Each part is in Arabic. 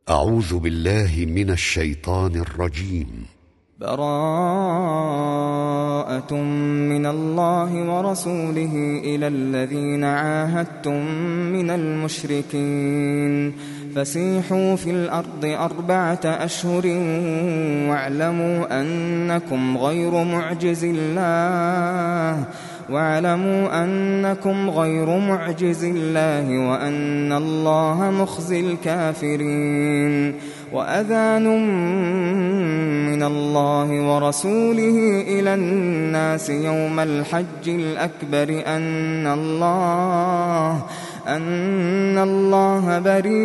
أعوذ بالله من الشيطان الرجيم. براءة من الله ورسوله إلى الذين عاهدتم من المشركين فسيحوا في الأرض 4 أشهر واعلموا أنكم غير معجز الله وأن الله مخزي الكافرين. وأذان من الله ورسوله إلى الناس يوم الحج الأكبر أن الله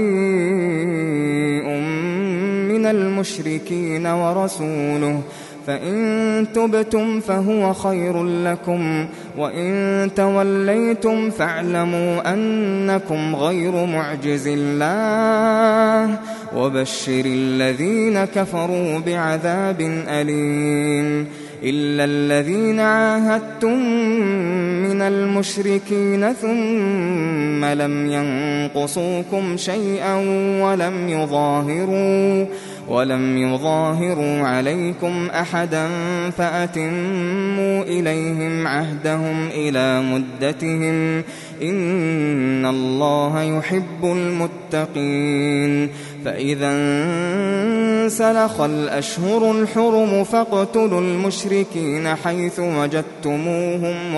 بريء من المشركين ورسوله فإن تبتم فهو خير لكم وإن توليتم فاعلموا أنكم غير معجز الله وبشر الذين كفروا بعذاب أليم. إلا الذين عاهدتم من المشركين ثم لم ينقصوكم شيئا ولم يظاهروا عليكم أحدا فأتموا إليهم عهدهم إلى مدتهم إن الله يحب المتقين. فإذا انسلخ الأشهر الحرم فاقتلوا المشركين حيث وجدتموهم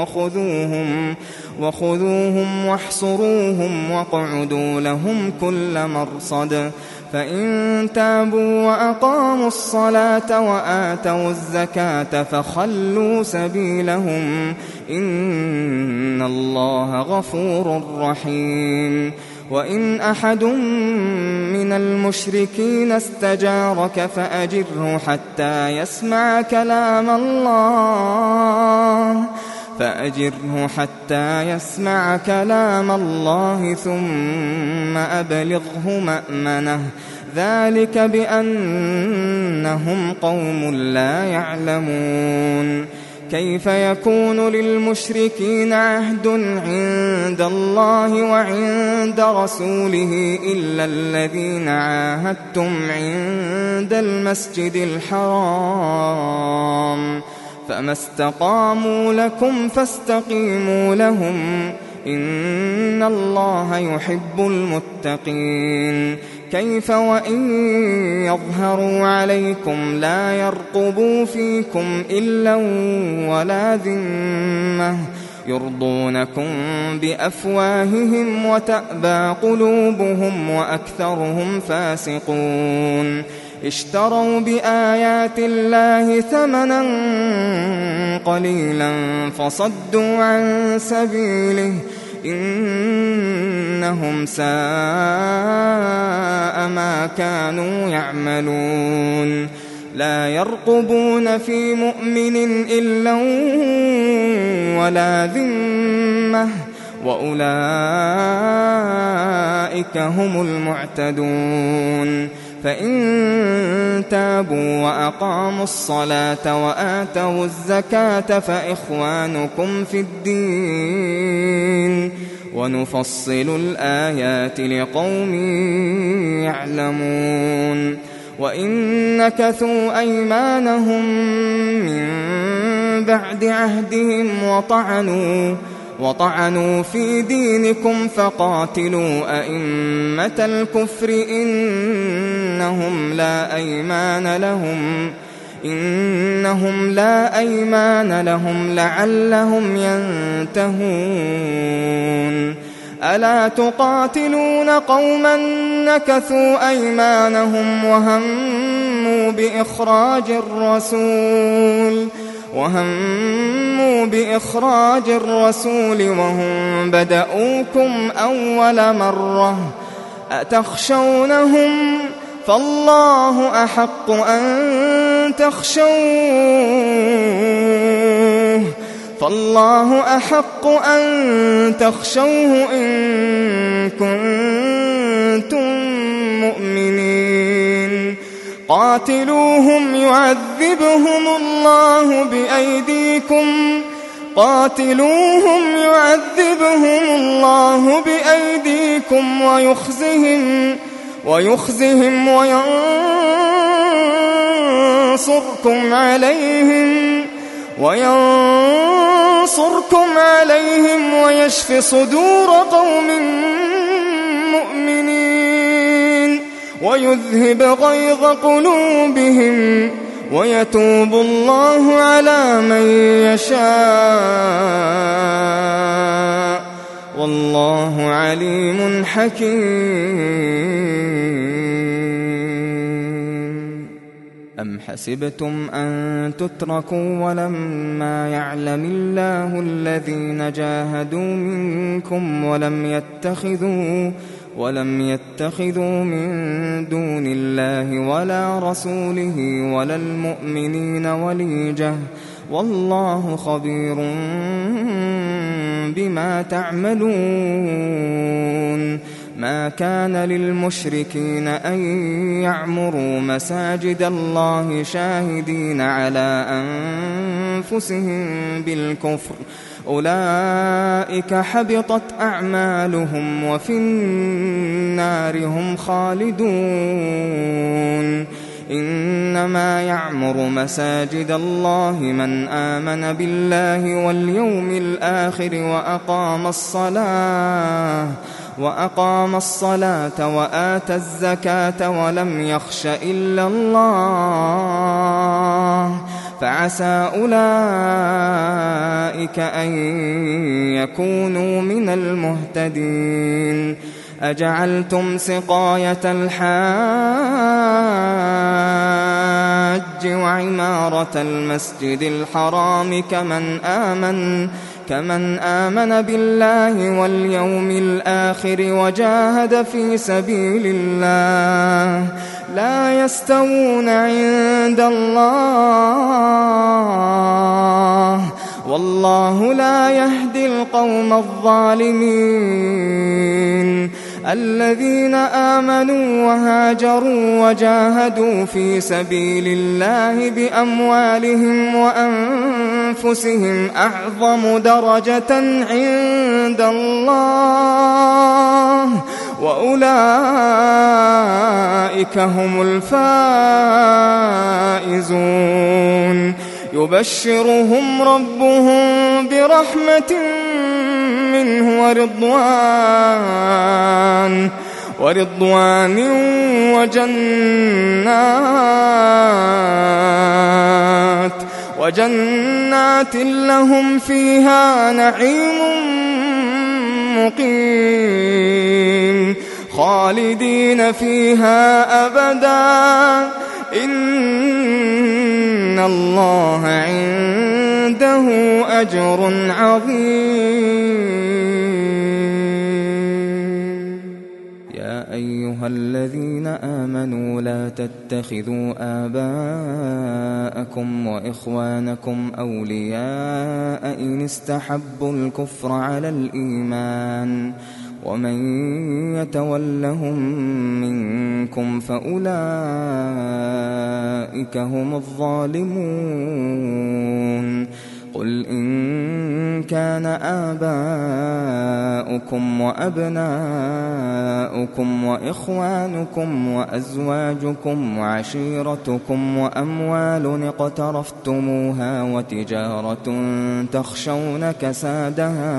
وخذوهم واحصروهم واقعدوا لهم كل مرصد. فإن تابوا وأقاموا الصلاة وآتوا الزكاة فخلوا سبيلهم إن الله غفور رحيم. وإن أحد من المشركين استجارك فأجره حتى يسمع كلام الله ثم أبلغه مأمنه ذلك بأنهم قوم لا يعلمون. كيف يكون للمشركين عهد عند الله وعند رسوله إلا الذين عاهدتم عند المسجد الحرام فما استقاموا لكم فاستقيموا لهم إن الله يحب المتقين. كيف وإن يظهروا عليكم لا يرقبوا فيكم إلا ولا ذمة يرضونكم بأفواههم وتأبى قلوبهم وأكثرهم فاسقون. اشتروا بآيات الله ثمنا قليلا فصدوا عن سبيله إنهم ساء ما كانوا يعملون. لا يرقبون في مؤمن إلا ولا ذمة وأولئك هم المعتدون. فإن تابوا وأقاموا الصلاة وآتوا الزكاة فإخوانكم في الدين ونفصل الآيات لقوم يعلمون. وإن نكثوا أيمانهم من بعد عهدهم وطعنوا في دينكم فقاتلوا أئمة الكفر إنهم لا أيمان لهم لعلهم ينتهون. ألا تقاتلون قوما نكثوا أيمانهم وهموا بإخراج الرسول وهم بدأوكم أول مرة أتخشونهم فالله أحق أن تخشوه إن كنتم مؤمنين. قاتلوهم يعذبهم الله بأيديكم ويخزهم وينصركم عليهم ويشف صدور قوم مؤمنين ويذهب غيظ قلوبهم ويتوب الله على من يشاء والله عليم حكيم. أم حسبتم أن تتركوا ولما يعلم الله الذين جاهدوا منكم ولم يتخذوا من دون الله ولا رسوله ولا المؤمنين وليجة والله خبير بما تعملون. ما كان للمشركين أن يعمروا مساجد الله شاهدين على أنفسهم بالكفر أولئك حبطت أعمالهم وفي النار هم خالدون. إنما يعمر مساجد الله من آمن بالله واليوم الآخر وأقام الصلاة وآتى الزكاة ولم يخش إلا الله فعسى أولئك أن يكونوا من المهتدين. أجعلتم سقاية الحاج وعمارة المسجد الحرام كمن آمن بالله واليوم الآخر وجاهد في سبيل الله لا يستوون عند الله والله لا يهدي القوم الظالمين. الذين آمنوا وهاجروا وجاهدوا في سبيل الله بأموالهم وأنفسهم أعظم درجة عند الله وأولئك هم الفائزون. يبشرهم ربهم برحمة منه ورضوان وجنات لهم فيها نعيم مقيم خالدين فيها أبدا إن الله عنده أجر عظيم. يا أيها الذين آمنوا لا تتخذوا آباءكم وإخوانكم أولياء إن استحبوا الكفر على الإيمان ومن يتولهم منكم فأولئك هم الظالمون. قل إن كان آباؤكم وأبناؤكم وإخوانكم وأزواجكم وعشيرتكم وأموال اقترفتموها وتجارة تخشون كسادها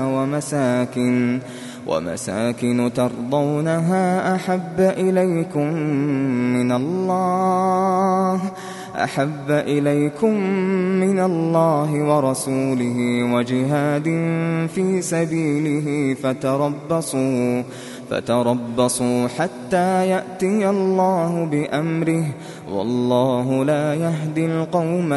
ومساكن ترضونها أحب إليكم من الله ورسوله وجهاد في سبيله فتربصوا حتى يأتي الله بأمره والله لا يهدي القوم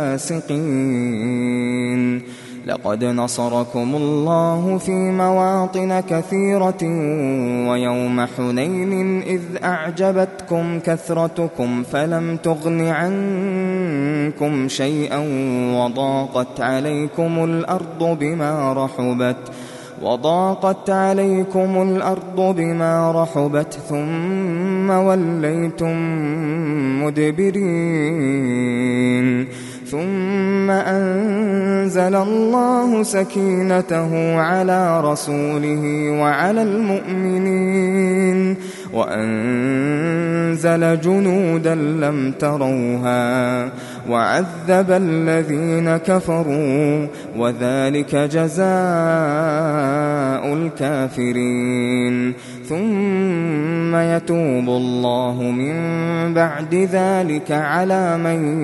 الفاسقين. لقد نصركم الله في مواطن كثيرة ويوم حنين إذ أعجبتكم كثرتكم فلم تغن عنكم شيئا وضاقت عليكم الأرض بما رحبت ثم وليتم مدبرين ثم أنزل الله سكينته على رسوله وعلى المؤمنين وأنزل جنودا لم تروها وعذب الذين كفروا وذلك جزاء الكافرين ثم يتوب الله من بعد ذلك على من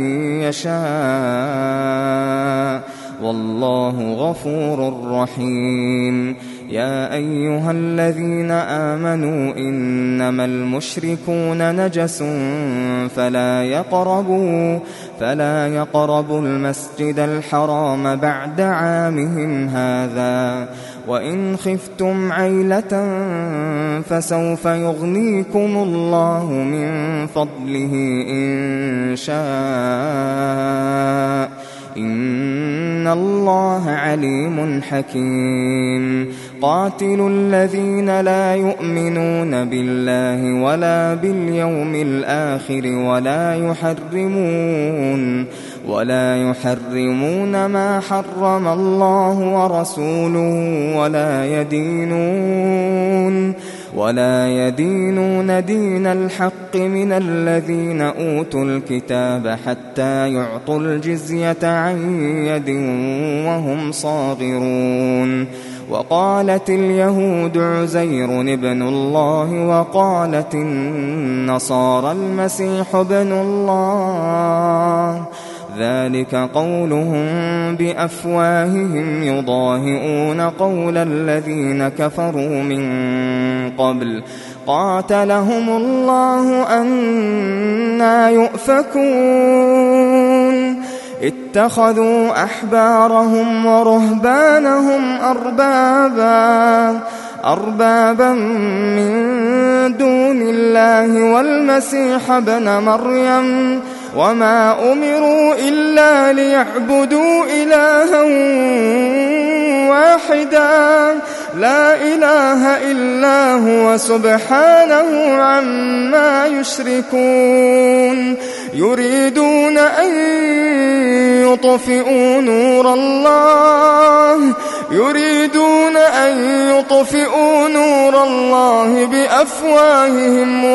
يشاء والله غفور رحيم. يا أيها الذين آمنوا إنما المشركون نجس فلا يقربوا المسجد الحرام بعد عامهم هذا وإن خفتم عيلة فسوف يغنيكم الله من فضله إن شاء إن الله عليم حكيم. قاتلوا الذين لا يؤمنون بالله ولا باليوم الآخر ولا يحرمون ما حرم الله ورسوله ولا يدينون دين الحق من الذين أوتوا الكتاب حتى يعطوا الجزية عن يد وهم صاغرون. وقالت اليهود عزير ابن الله وقالت النصارى المسيح ابن الله ذلك قولهم بأفواههم يضاهئون قول الذين كفروا من قبل قاتلهم الله أنى يؤفكون. اتخذوا أحبارهم ورهبانهم أربابا من دون الله والمسيح ابن مريم وما أمروا إلا ليعبدوا إلها واحدا لا إله إلا هو سبحانه عما يشركون. يريدون أن يطفئوا نور الله بأفواههم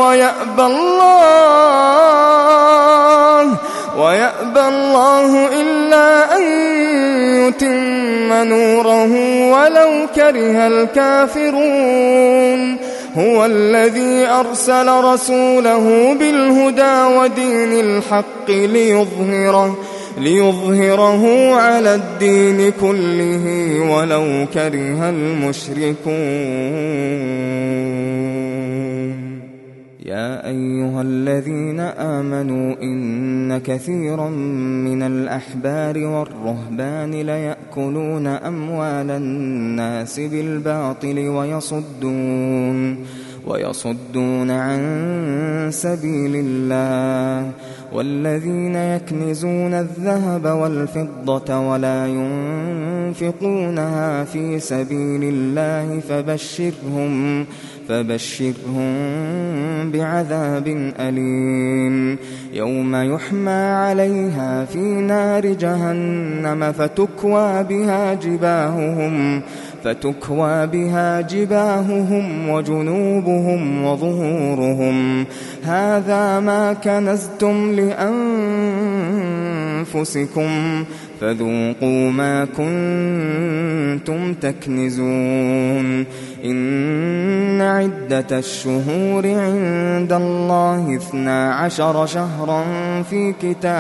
ويأبى الله إلا أن يتم نوره ولو كره الكافرون. هو الذي أرسل رسوله بالهدى ودين الحق ليظهره على الدين كله ولو كره المشركون. يا أيها الذين آمنوا إن كثيرا من الأحبار والرهبان ليأكلون أموال الناس بالباطل ويصدون عن سبيل الله. والذين يكنزون الذهب والفضة ولا ينفقونها في سبيل الله فبشرهم بعذاب أليم. يوم يحمى عليها في نار جهنم فتكوى بها جباههم وجنوبهم وظهورهم هذا ما كنزتم لأنفسكم فذوقوا ما كنتم تكنزون. إن عدة الشهور عند الله 12 شهرا في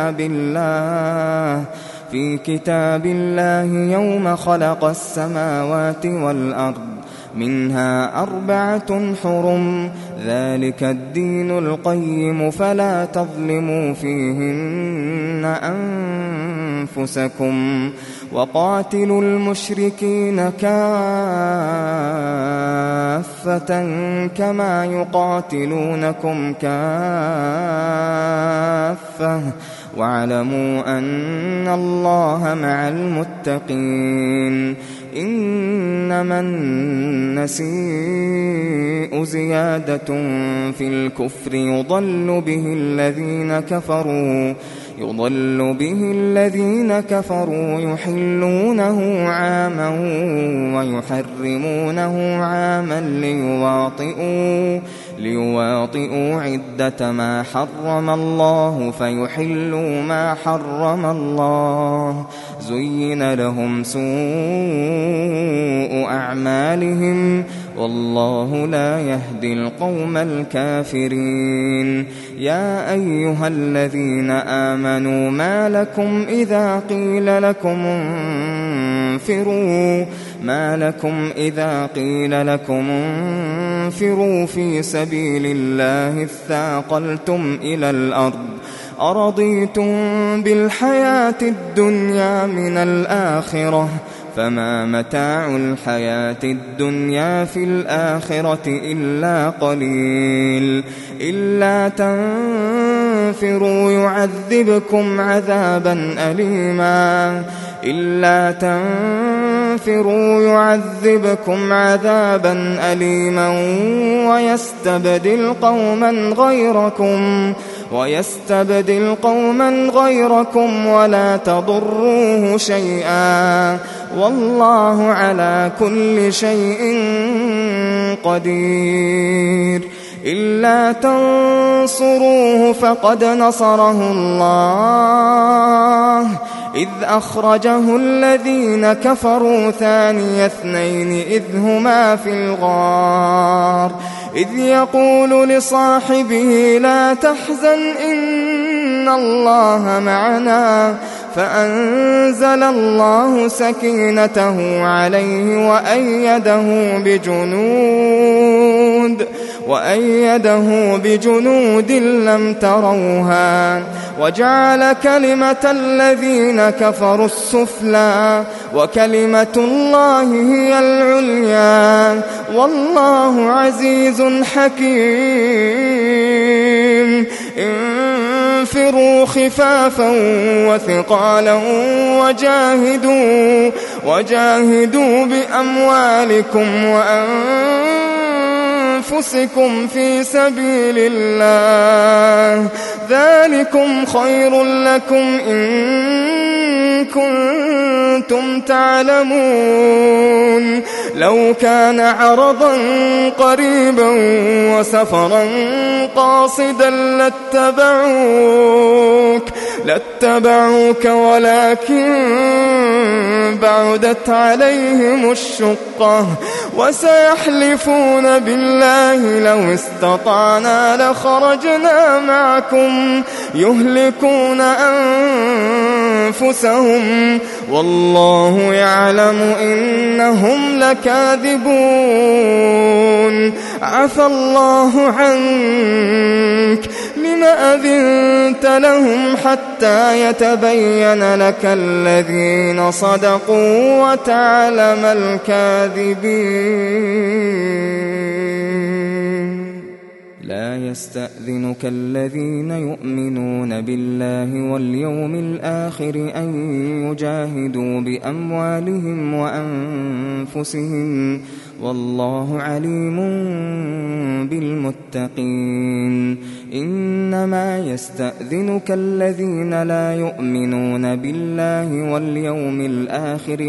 كتاب الله يوم خلق السماوات والأرض منها 4 حرم ذلك الدين القيم فلا تظلموا فيهن أنفسكم وقاتلوا المشركين كافة كما يقاتلونكم كافة واعلموا أن الله مع المتقين. إنما النسيء زيادة في الكفر يضل به يضل به الذين كفروا يحلونه عاما ويحرمونه عاما ليواطئوا عدة ما حرم الله فيحلوا ما حرم الله. زين لهم سوء أعمالهم والله لا يهدي القوم الكافرين. يا أيها الذين آمنوا ما لكم إذا قيل لكم انفروا في سبيل الله اثاقلتم إلى الأرض أرضيتم بالحياة الدنيا من الآخرة فما متاع الحياة الدنيا في الآخرة إلا قليل. إلا تنفروا يعذبكم عذابا أليما ويستبدل قوما غيركم ولا تضروه شيئا والله على كل شيء قدير. إلا تنصروه فقد نصره الله إذ أخرجه الذين كفروا ثاني اثنين إذ هما في الغار إذ يقول لصاحبه لا تحزن إن الله معنا فأنزل الله سكينته عليه وأيده بجنود لم تروها وجعل كلمة الذين كفروا السفلى وكلمة الله هي العليا والله عزيز حكيم. انفروا خفافا وثقالا وجاهدوا بأموالكم وأنفسكم في سبيل الله ذلكم خير لكم إن كنتم تعلمون. لو كان عرضا قريبا وسفرا قاصدا لاتبعوك ولكن بعدت عليهم الشقة وسيحلفون بالله لو استطعنا لخرجنا معكم يهلكون أنفسهم والله يعلم إنهم لكاذبون. عفى الله عنك لم أذنت لهم حتى يتبين لك الذين صدقوا وتعلم الكاذبين. لا يستأذنك الذين يؤمنون بالله واليوم الآخر أن يجاهدوا بأموالهم وأنفسهم والله عليم بالمتقين. إنما يستأذنك الذين لا يؤمنون بالله واليوم الآخر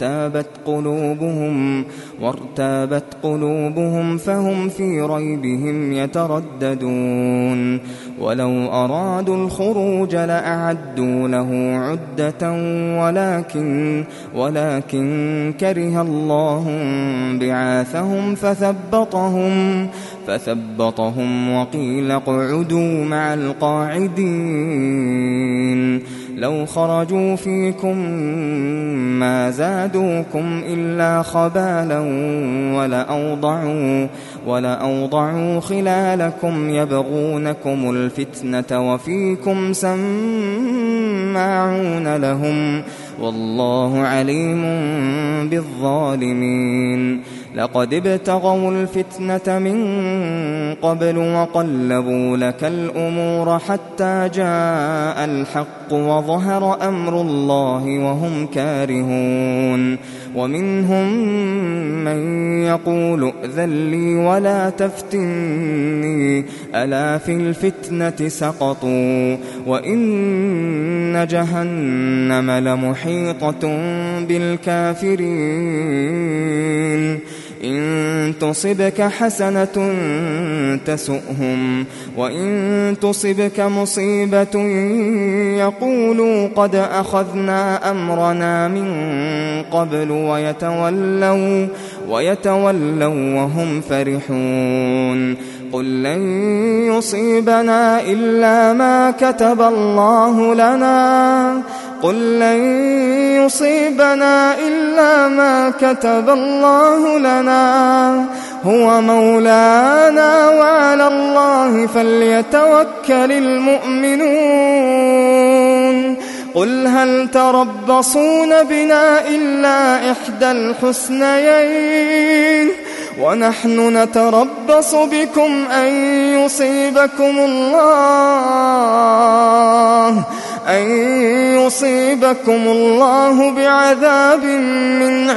وارتابت قلوبهم فهم في ريبهم يترددون. ولو أرادوا الخروج لأعدوا له عدة ولكن كره الله بعاثهم فثبطهم وقيل اقعدوا مع القاعدين. لو خرجوا فيكم ما زادوكم إلا خبالا ولأوضعوا خلالكم يبغونكم الفتنة وفيكم سماعون لهم والله عليم بالظالمين. لقد ابتغوا الفتنة من قبل وقلبوا لك الأمور حتى جاء الحق وظهر أمر الله وهم كارهون ومنهم من يقول ائذن لي ولا تفتني ألا في الفتنة سقطوا وإن جهنم لمحيطة بالكافرين إن تصبك حسنة تسؤهم وإن تصبك مصيبة يقولوا قد أخذنا أمرنا من قبل ويتولوا وهم فرحون قل لن يصيبنا إلا ما كتب الله لنا هو مولانا وعلى الله فليتوكل المؤمنون قل هل تربصون بنا إلا إحدى الحسنيين ونحن نتربص بكم أن يصيبكم الله بعذاب من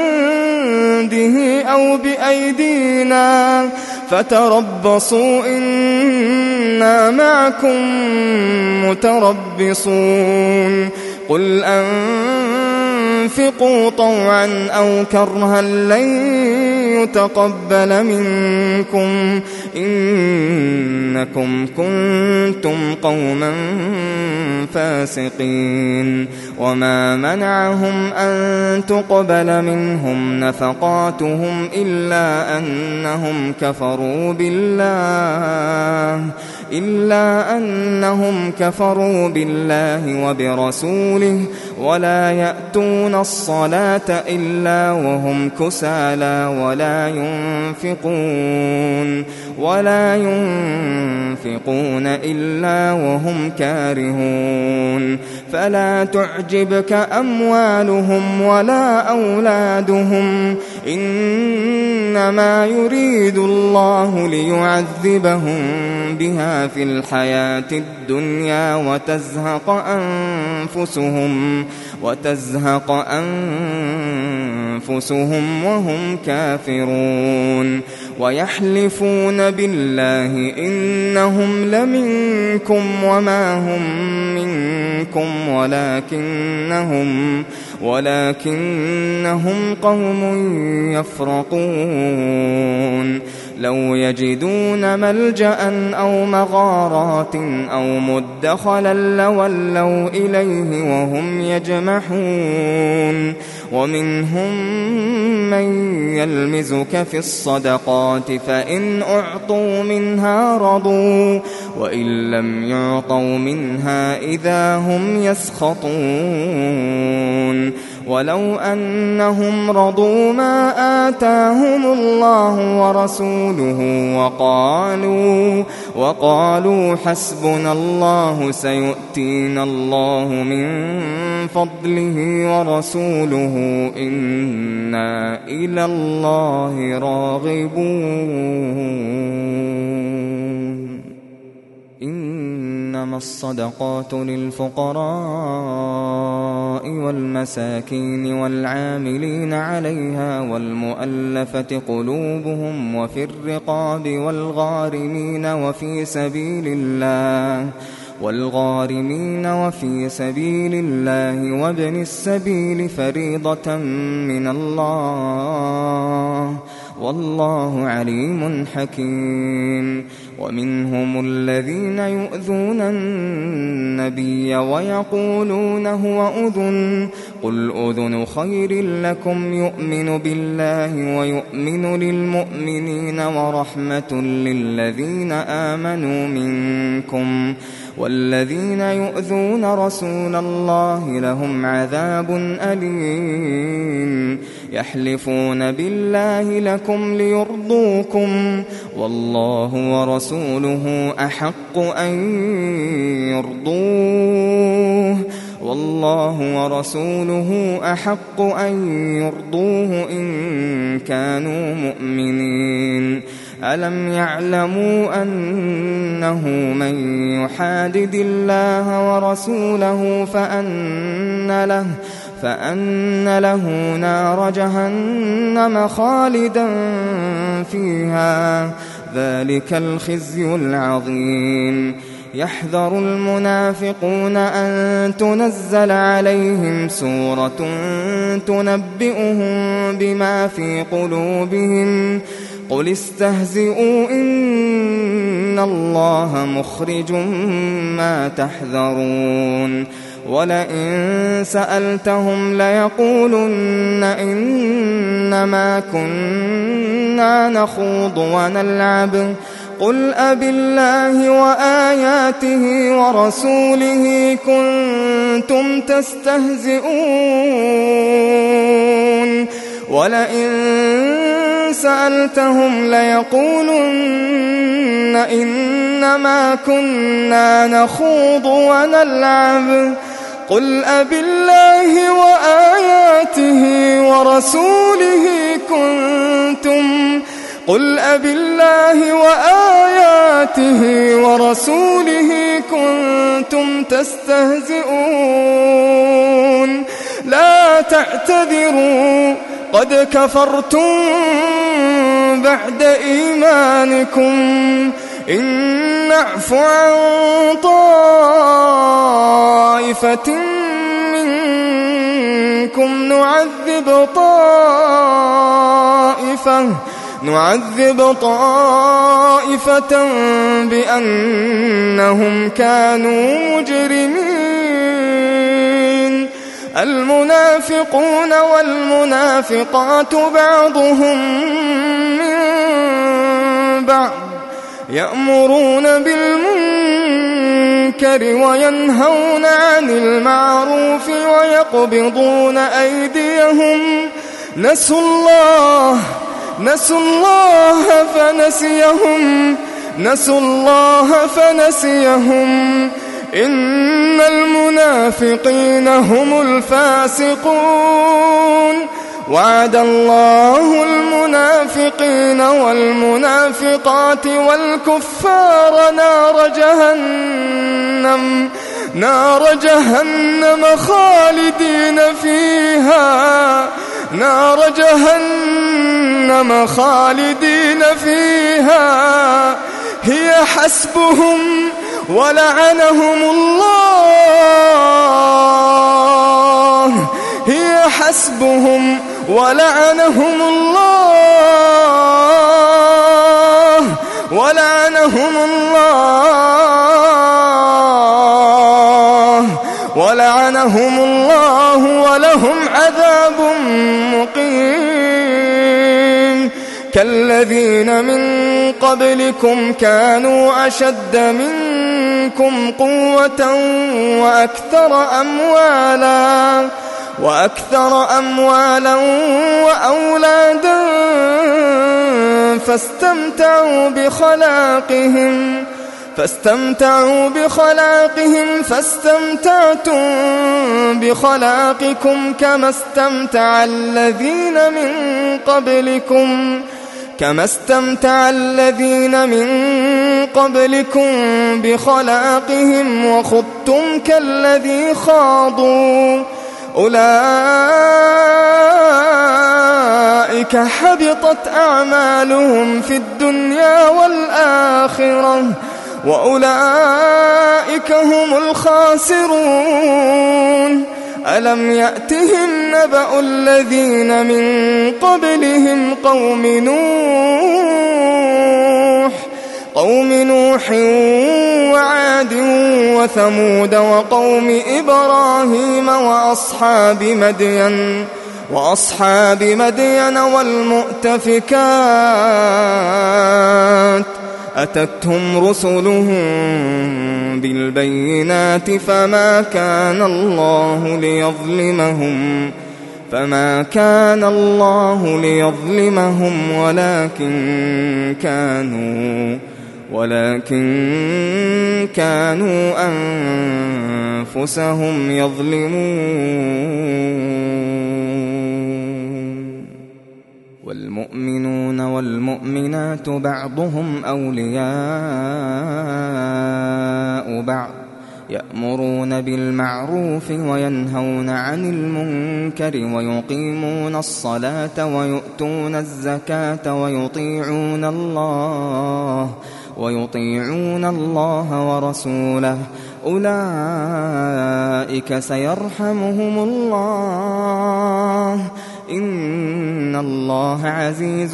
عنده أو بأيدينا فتربصوا إنا معكم متربصون قل أنفقوا طوعا أو كرها لن يتقبل منكم إنكم كنتم قوما فاسقين وما منعهم أن تقبل منهم نفقاتهم إلا أنهم كفروا بالله وبرسوله ولا يأتون الصلاة إلا وهم كسالى ولا ينفقون إلا وهم كارهون فلا تعجبك أموالهم ولا أولادهم إنما يريد الله ليعذبهم بها في الحياة الدنيا وتزهق أنفسهم وهم كافرون ويحلفون بالله إنهم لمنكم وما هم منكم ولكنهم قوم يفرقون لو يجدون ملجأ أو مغارات أو مدخلا لولوا إليه وهم يجمحون ومنهم من يلمزك في الصدقات فإن أعطوا منها رضوا وإن لم يعطوا منها إذا هم يسخطون ولو أنهم رضوا ما آتاهم الله ورسوله وقالوا حسبنا الله سيؤتينا الله من فضله ورسوله إنا إلى الله راغبون إنما الصدقات للفقراء والمساكين والعاملين عليها والمؤلفة قلوبهم وفي الرقاب والغارمين وفي سبيل الله وابن السبيل فريضة من الله والله عليم حكيم ومنهم الذين يؤذون النبي ويقولون هو أذن قل أذن خير لكم يؤمن بالله ويؤمن للمؤمنين ورحمة للذين آمنوا منكم والذين يؤذون رسول الله لهم عذاب أليم يحلفون بالله لكم ليرضوكم والله ورسوله أحق أن يرضوه والله ورسوله أحق أن يرضوه إن كانوا مؤمنين ألم يعلموا أنه من يحادد الله ورسوله فأن له نار جهنم خالدا فيها ذلك الخزي العظيم يحذر المنافقون أن تنزل عليهم سورة تنبئهم بما في قلوبهم قل استهزئوا إن الله مخرج ما تحذرون ولئن سألتهم ليقولن إنما كنا نخوض ونلعب قل أبالله وآياته ورسوله كنتم تستهزئون ولئن سألتهم ليقولن إنما كنا نخوض ونلعب قل أبالله وآياته ورسوله كنتم تستهزئون لا تعتذروا قد كفرتم بعد إيمانكم إن نعف عن طائفة منكم نعذب طائفة بأنهم كانوا مجرمين المنافقون والمنافقات بعضهم من بعض يأمرون بالمنكر وينهون عن المعروف ويقبضون أيديهم نسوا الله فنسيهم إن المنافقين هم الفاسقون وعد الله المنافقين والمنافقات والكفار نار جهنم خالدين فيها هي حسبهم ولعنهم الله ولهم عذاب مقيم كالذين من قبلكم كانوا أشد منكم قوة وأكثر أموالا وأولادا فاستمتعوا بخلاقهم فاستمتعتم بخلاقكم كما استمتع الذين من قبلكم بخلاقهم وخضتم كالذي خاضوا أولئك حبطت أعمالهم في الدنيا والآخرة وأولئك هم الخاسرون ألم يأتهم نبأ الذين من قبلهم قوم نوح وعاد وثمود وقوم إبراهيم وأصحاب مدين والمؤتفكات أتتهم رسلهم بالبينات فما كان الله ليظلمهم ولكن كانوا أنفسهم يظلمون. والمؤمنون والمؤمنات بعضهم أولياء بعض يأمرون بالمعروف وينهون عن المنكر ويقيمون الصلاة ويؤتون الزكاة ويطيعون الله ورسوله أولئك سيرحمهم الله إن الله عزيز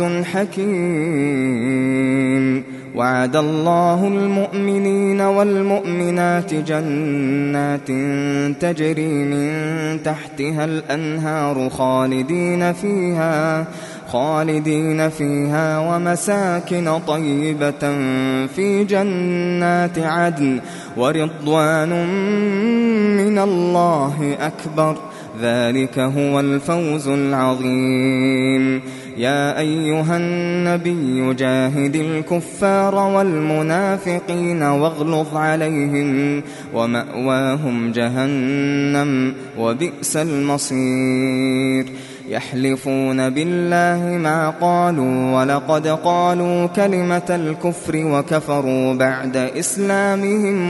حكيم. وعد الله المؤمنين والمؤمنات جنات تجري من تحتها الأنهار خالدين فيها ومساكن طيبة في جنات عدن ورضوان من الله أكبر ذلك هو الفوز العظيم. يا أيها النبي جاهد الكفار والمنافقين واغلظ عليهم ومأواهم جهنم وبئس المصير. يحلفون بالله ما قالوا ولقد قالوا كلمة الكفر وكفروا بعد إسلامهم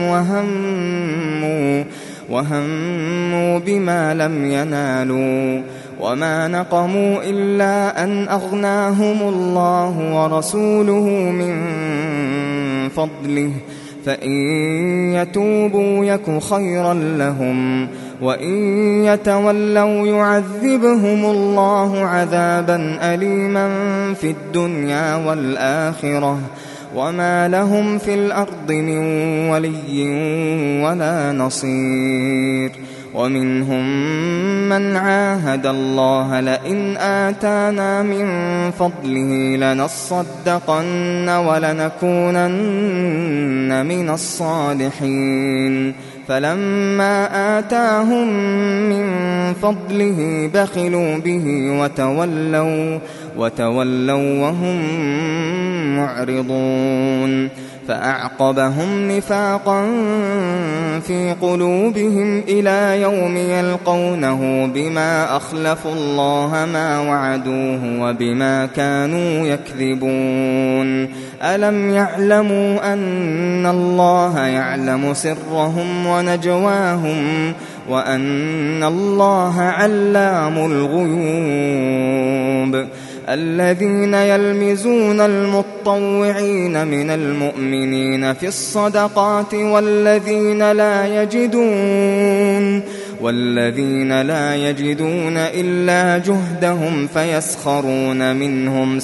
وهموا بما لم ينالوا وما نقموا إلا أن أغناهم الله ورسوله من فضله فإن يتوبوا يك خيرا لهم وإن يتولوا يعذبهم الله عذابا أليما في الدنيا والآخرة وما لهم في الأرض من ولي ولا نصير. ومنهم من عاهد الله لئن آتانا من فضله لنصدقن ولنكونن من الصالحين فلما آتاهم من فضله بخلوا به وتولوا وهم معرضون. فأعقبهم نفاقا في قلوبهم إلى يوم يلقونه بما أخلفوا الله ما وعدوه وبما كانوا يكذبون. ألم يعلموا أن الله يعلم سرهم ونجواهم وأن الله علام الغيوب. الذين يلمزون المطوعين من المؤمنين في الصدقات والذين لا يجدون إلا جهدهم فيسخرون منهم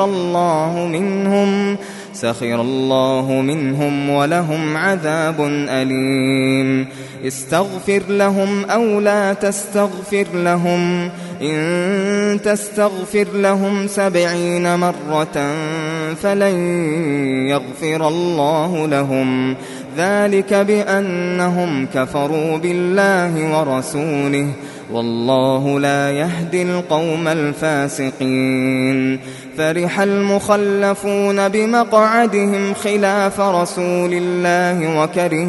سخر الله منهم ولهم عذاب أليم. استغفر لهم أو لا تستغفر لهم إن تستغفر لهم 70 مرة فلن يغفر الله لهم ذلك بأنهم كفروا بالله ورسوله والله لا يهدي القوم الفاسقين. فرح المخلفون بمقعدهم خلاف رسول الله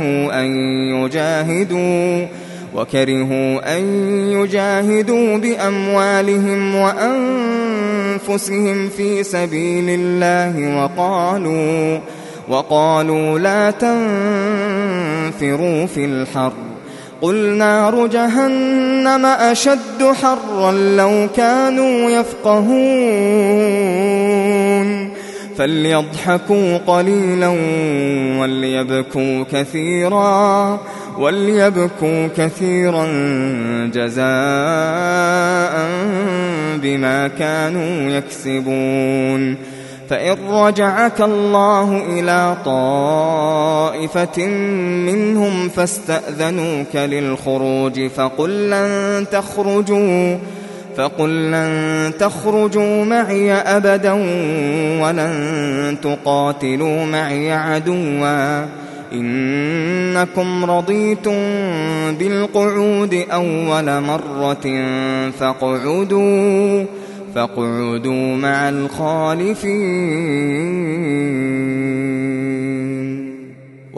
وكرهوا أن يجاهدوا بأموالهم وأنفسهم في سبيل الله وقالوا لا تنفروا في الحر قل نار جهنم أشد حرا لو كانوا يفقهون. فليضحكوا قليلا وليبكوا كثيرا جزاء بما كانوا يكسبون. فإن رجعك الله إلى طائفة منهم فاستأذنوك للخروج فقل لن تخرجوا معي أبدا ولن تقاتلوا معي عدوا إنكم رضيتم بالقعود أول مرة فاقعدوا مع الخالفين.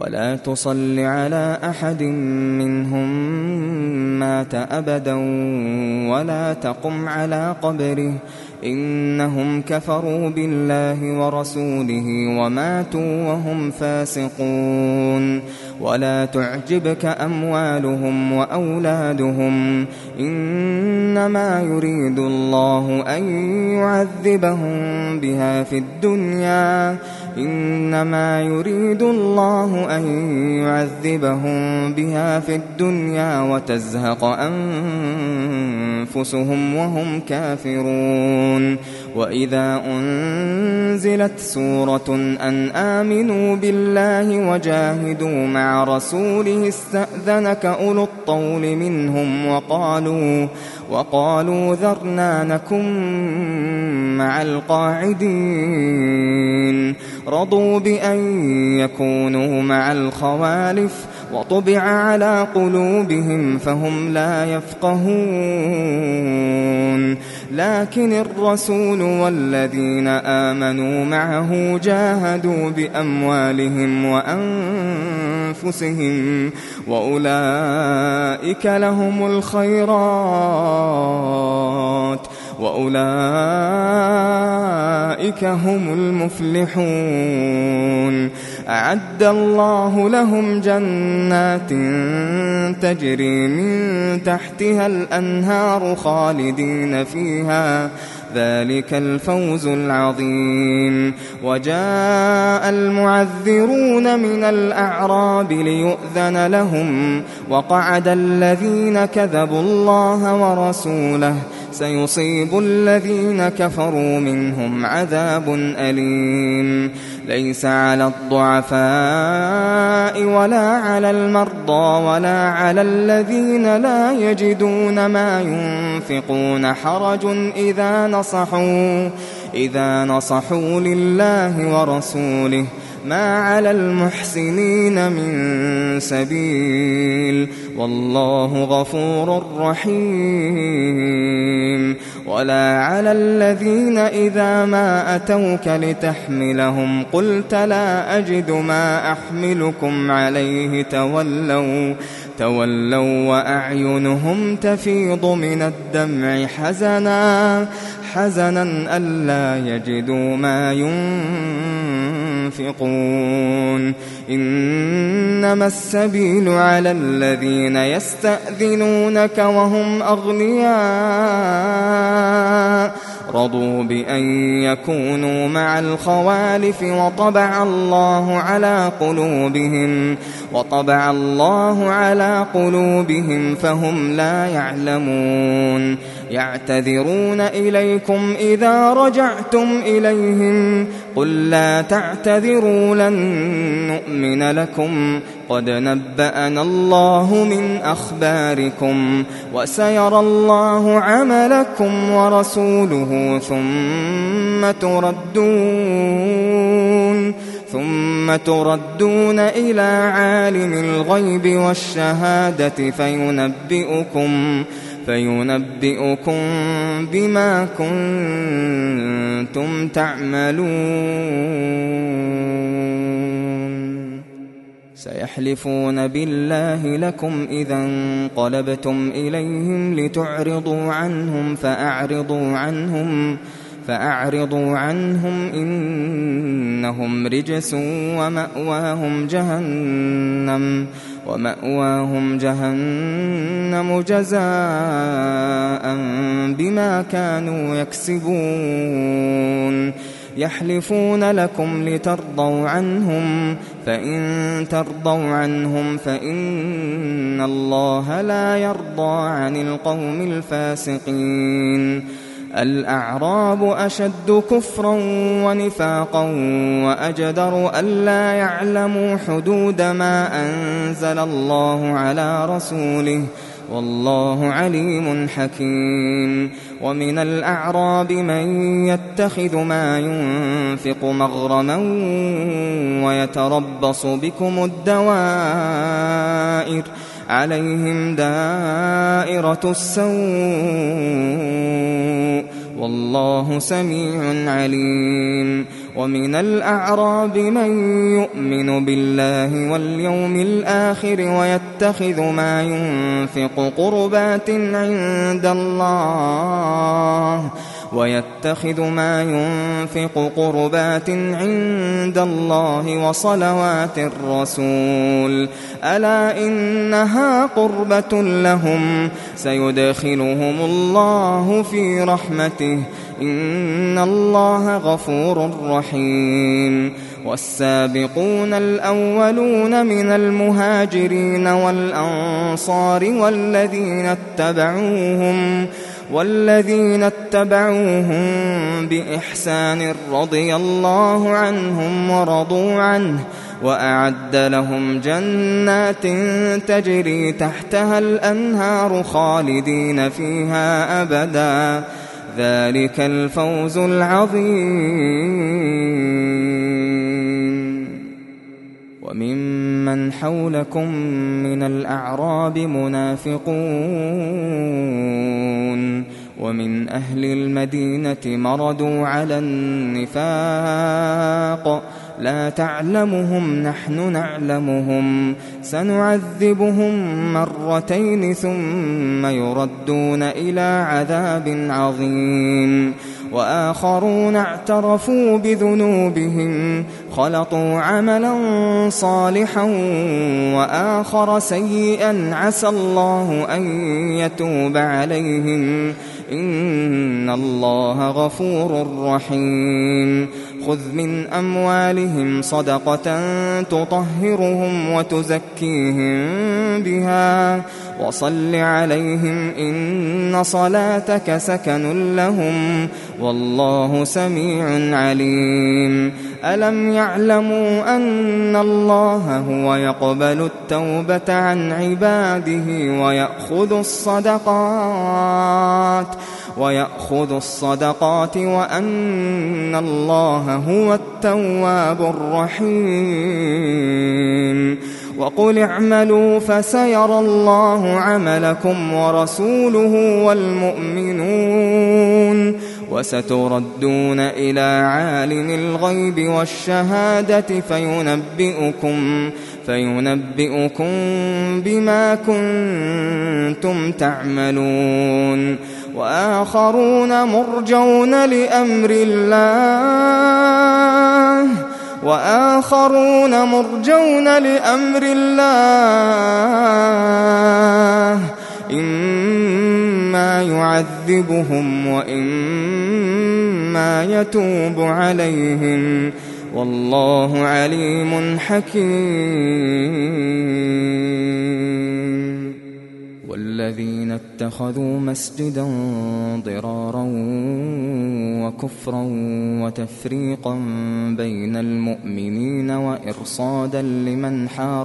ولا تصل على أحد منهم مات أبدا ولا تقم على قبره إنهم كفروا بالله ورسوله وماتوا وهم فاسقون ولا تعجبك أموالهم وأولادهم إنما يريد الله أن يعذبهم بها في الدنيا وتزهق أنفسهم وهم كافرون وإذا أنزلت سورة أن آمنوا بالله وجاهدوا مع رسوله استأذنك أولو الطول منهم وقالوا ذرنا نكن مع القاعدين رضوا بأن يكونوا مع الخوالف وطبع على قلوبهم فهم لا يفقهون لكن الرسول والذين آمنوا معه جاهدوا بأموالهم وأنفسهم وأولئك لهم الخيرات وأولئك هم المفلحون أعد الله لهم جنات تجري من تحتها الأنهار خالدين فيها ذلك الفوز العظيم وجاء المعذرون من الأعراب ليؤذن لهم وقعد الذين كذبوا الله ورسوله سيصيب الذين كفروا منهم عذاب أليم ليس على الضعفاء ولا على المرضى ولا على الذين لا يجدون ما ينفقون حرج إذا نصحوا لله ورسوله ما على المحسنين من سبيل والله غفور رحيم ولا على الذين إذا ما أتوك لتحملهم قلت لا أجد ما أحملكم عليه تولوا وأعينهم تفيض من الدمع حزنا ألا يجدوا ما ينفقون إنما السبيل على الذين يستأذنونك وهم أغنياء رضوا بأن يكونوا مع الخوالف وطبع الله على قلوبهم فهم لا يعلمون يعتذرون إليكم إذا رجعتم إليهم قل لا تعتذروا لن نؤمن لكم قد نبأنا الله من أخباركم وسيرى الله عملكم ورسوله ثم تردون إلى عالم الغيب والشهادة فينبئكم بما كنتم تعملون سيحلفون بالله لكم إذا انقلبتم إليهم لتعرضوا عنهم فأعرضوا عنهم إنهم رجس ومأواهم جهنم جزاء بما كانوا يكسبون يحلفون لكم لترضوا عنهم فإن ترضوا عنهم فإن الله لا يرضى عن القوم الفاسقين الأعراب أشد كفرا ونفاقا وأجدر ألا يعلموا حدود ما أنزل الله على رسوله والله عليم حكيم ومن الأعراب من يتخذ ما ينفق مغرما ويتربص بكم الدوائر عليهم دائرة السوء والله سميع عليم ومن الأعراب من يؤمن بالله واليوم الآخر ويتخذ ما ينفق قربات عند الله وصلوات الرسول ألا إنها قربة لهم سيدخلهم الله في رحمته إن الله غفور رحيم والسابقون الأولون من المهاجرين والأنصار والذين اتبعوهم بإحسان رضي الله عنهم ورضوا عنه وأعد لهم جنات تجري تحتها الأنهار خالدين فيها أبدا ذلك الفوز العظيم. وممن حولكم من الأعراب منافقون ومن أهل المدينة مردوا على النفاق لا تعلمهم نحن نعلمهم سنعذبهم مرتين ثم يردون إلى عذاب عظيم وآخرون اعترفوا بذنوبهم خلطوا عملا صالحا وآخر سيئا عسى الله أن يتوب عليهم إن الله غفور رحيم خذ من أموالهم صدقة تطهرهم وتزكيهم بها وصل عليهم إن صلاتك سكن لهم والله سميع عليم ألم يعلموا أن الله هو يقبل التوبة عن عباده ويأخذ الصدقات وأن الله هو التواب الرحيم وقل اعملوا فسيرى الله عملكم ورسوله والمؤمنون وستردون إلى عالم الغيب والشهادة فينبئكم بما كنتم تعملون وآخرون مرجون لأمر الله إما يعذبهم وإما يتوب عليهم والله عليم حكيم. والذين اتخذوا مسجدا ضرارا وكفرا وتفريقا بين المؤمنين وإرصادا لمن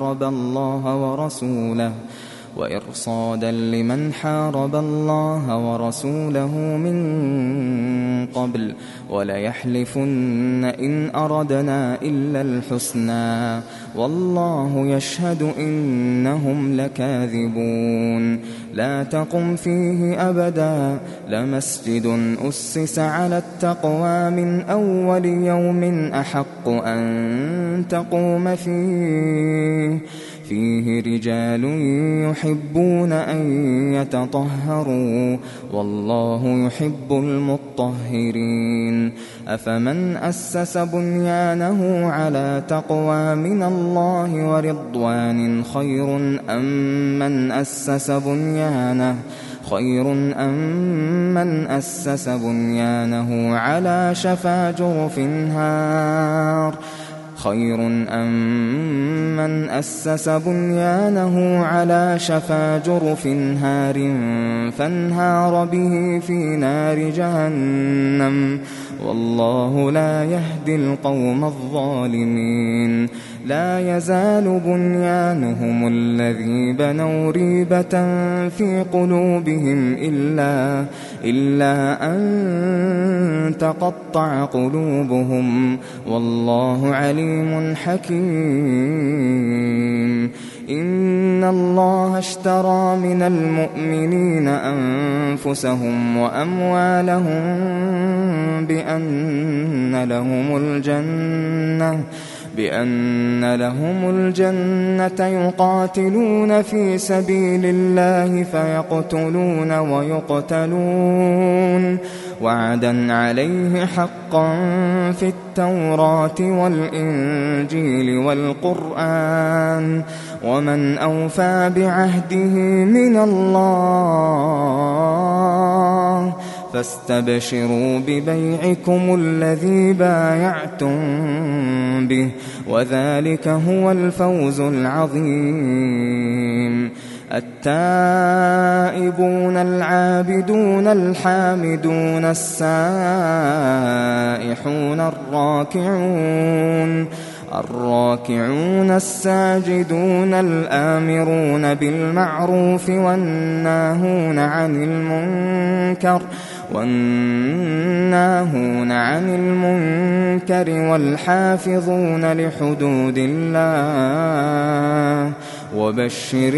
حارب الله ورسوله من قبل وليحلفن إن أردنا إلا الحسنى والله يشهد إنهم لكاذبون لا تقم فيه أبدا لمسجد أسس على التقوى من أول يوم أحق أن تقوم فيه رجال يحبون أن يتطهروا والله يحب المطهرين أفمن أسس بنيانه على تقوى من الله ورضوان خير أم من أسس بنيانه على شفا جرف هار فانهار به في نار جهنم والله لا يهدي القوم الظالمين لا يزال بنيانهم الذي بنوا ريبة في قلوبهم إلا أن تقطع قلوبهم والله عليم حكيم إن الله اشترى من المؤمنين أنفسهم وأموالهم بأن لهم الجنة يقاتلون في سبيل الله فيقتلون ويقتلون وعدا عليه حقا في التوراة والإنجيل والقرآن ومن أوفى بعهده من الله فاستبشروا ببيعكم الذي بايعتم به وذلك هو الفوز العظيم. التائبون العابدون الحامدون السائحون الراكعون الساجدون الآمرون بالمعروف والناهون عن المنكر والحافظون لحدود الله وبشر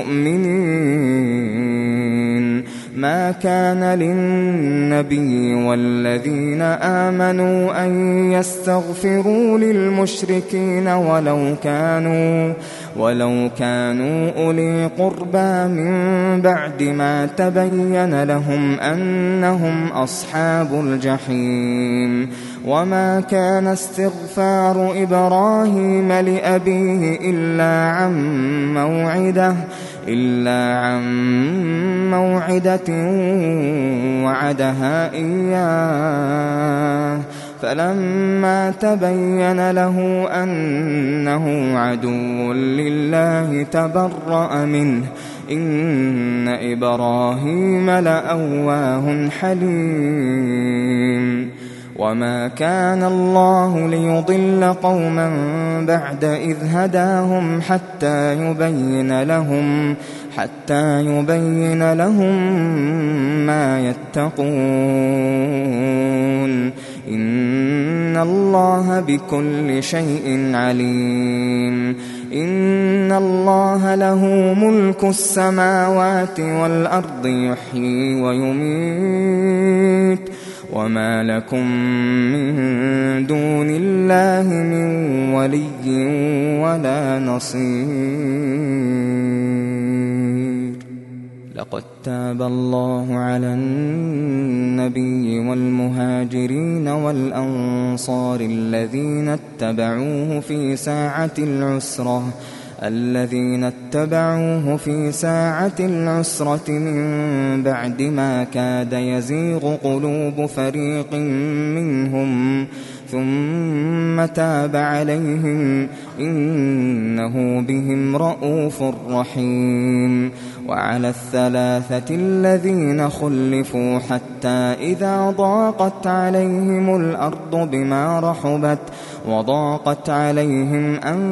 المؤمنين. ما كان للنبي والذين آمنوا أن يستغفروا للمشركين ولو كانوا أولي قربى من بعد ما تبين لهم أنهم أصحاب الجحيم. وما كان استغفار إبراهيم لأبيه إلا عن موعدة وعدها إياه فلما تبين له أنه عدو لله تبرأ منه إن إبراهيم لأواه حليم. وما كان الله ليضل قوما بعد إذ هداهم حتى يبين لهم ما يتقون إن الله بكل شيء عليم. إن الله له ملك السماوات والأرض يحيي ويميت وما لكم من دون الله من ولي ولا نصير. لقد تاب الله على النبي والمهاجرين والأنصار الذين اتبعوه في ساعة العسرة من بعد ما كاد يزيغ قلوب فريق منهم ثم تاب عليهم إنه بهم رءوف رحيم. وعلى الثلاثة الذين خلفوا حتى إذا ضاقت عليهم الأرض بما رحبت وضاقت عليهم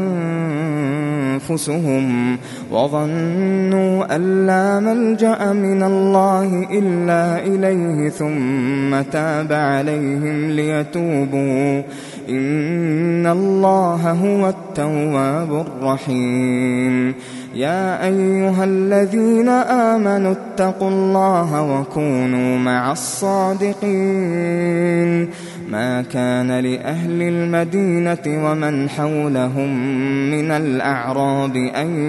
أنفسهم وظنوا أن لا ملجأ من الله إلا إليه ثم تاب عليهم ليتوبوا إن الله هو التواب الرحيم. يا أيها الذين آمنوا اتقوا الله وكونوا مع الصادقين. ما كان لأهل المدينة ومن حولهم من الأعراب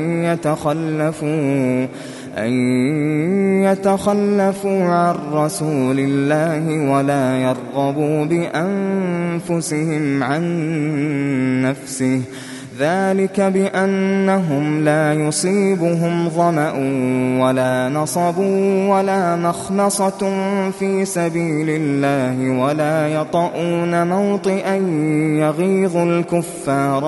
أن يتخلفوا عن رسول الله ولا يرغبوا بأنفسهم عن نفسه ذلك بأنهم لا يصيبهم ظمأ ولا نصب ولا مخمصة في سبيل الله ولا موطئا يغيظ الكفار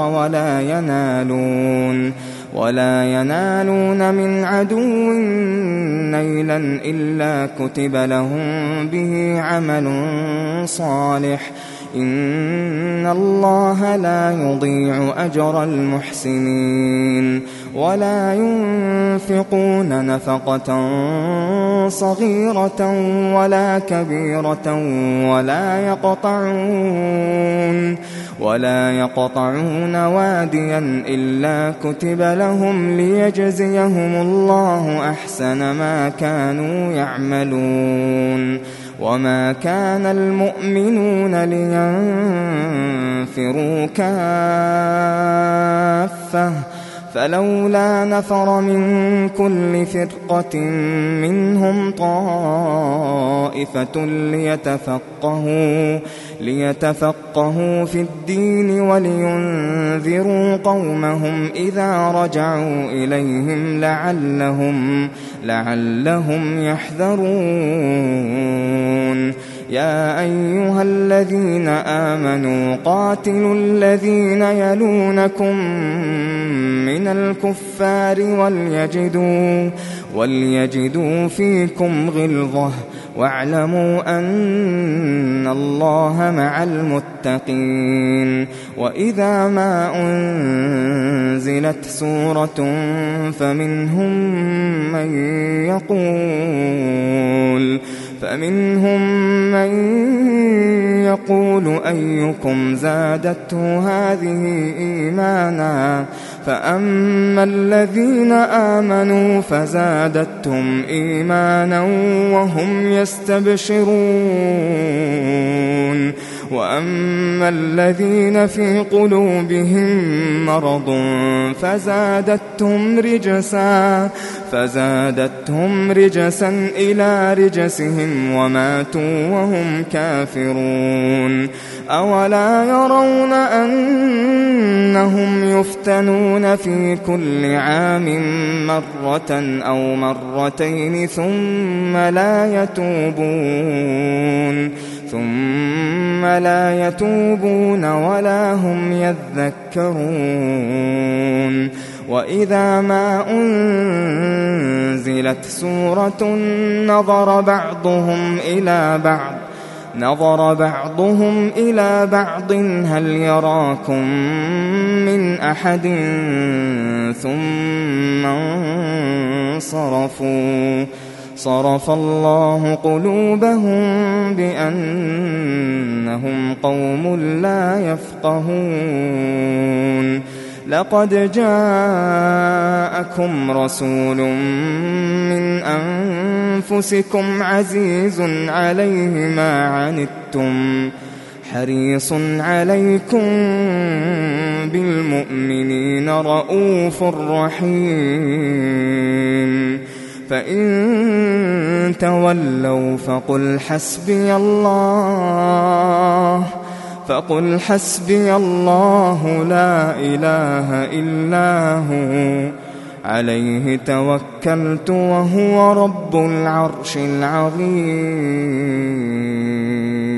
ولا ينالون من عدو نيلا إلا كتب لهم به عمل صالح إن الله لا يضيع أجر المحسنين. ولا ينفقون نفقة صغيرة ولا كبيرة ولا يقطعون واديا إلا كتب لهم ليجزيهم الله أحسن ما كانوا يعملون وما كان المؤمنون لينفروا كافة فلولا نفر من كل فرقة منهم طائفة ليتفقهوا في الدين ولينذروا قومهم إذا رجعوا إليهم لعلهم يحذرون يا أيها الذين آمنوا قاتلوا الذين يلونكم من الكفار وليجدوا فيكم غلظة واعلموا أن الله مع المتقين وإذا ما أنزلت سورة فمنهم من يقول أيكم زادته هذه إيمانا فأما الذين آمنوا فزادتهم إيمانا وهم يستبشرون وأما الذين في قلوبهم مرض فزادتهم رجسا إلى رجسهم وماتوا وهم كافرون أولا يرون أنهم يفتنون في كل عام مرة أو مرتين ثم لا يتوبون ولا هم يذكرون وإذا ما أنزلت سورة نظر بعضهم إلى بعض هل يراكم من أحد ثم انصرفوا صرف الله قلوبهم بأنهم قوم لا يفقهون لقد جاءكم رسول من أنفسكم عزيز عليه ما عنتم حريص عليكم بالمؤمنين رؤوف رحيم فإن تولوا فقل حسبي الله لا إله إلا هو عليه توكلت وهو رب العرش العظيم